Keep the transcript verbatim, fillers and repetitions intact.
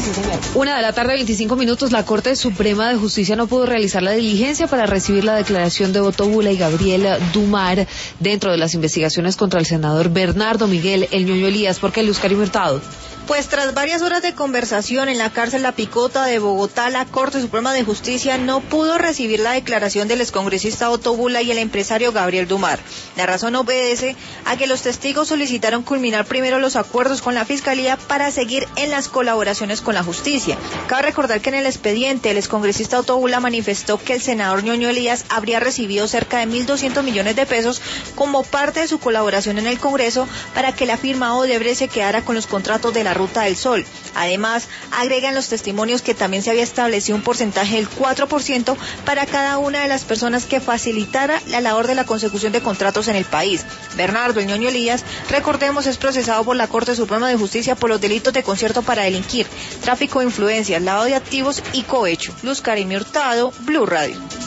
sí, señor. Una de la tarde, veinticinco minutos, la Corte Suprema de Justicia no pudo realizar la diligencia para recibir la declaración de Otto Bula y Gabriel Dumar dentro de las investigaciones contra el senador Bernardo Miguel El Ñoño Elías. ¿Por qué, Luz Cari Hurtado? Pues tras varias horas de conversación en la cárcel La Picota de Bogotá, la Corte Suprema de Justicia no pudo recibir la declaración del excongresista Otto Bula y el empresario Gabriel Dumar. La razón obedece a que los testigos solicitaron culminar primero los acuerdos con la Fiscalía para seguir en las colaboraciones con la justicia. Cabe recordar que en el expediente el excongresista Otto Bula manifestó que el senador Ñoño Elías habría recibido cerca de mil doscientos millones de pesos como parte de su colaboración en el Congreso para que la firma Odebrecht se quedara con los contratos de la Ruta del Sol. Además, agregan los testimonios que también se había establecido un porcentaje del cuatro por ciento para cada una de las personas que facilitara la labor de la consecución de contratos en el país. Bernardo El Ñoño Elías, recordemos, es procesado por la Corte Suprema de Justicia por los delitos de concierto para delinquir, tráfico de influencias, lavado de activos y cohecho. Luz Cari Hurtado, Blue Radio.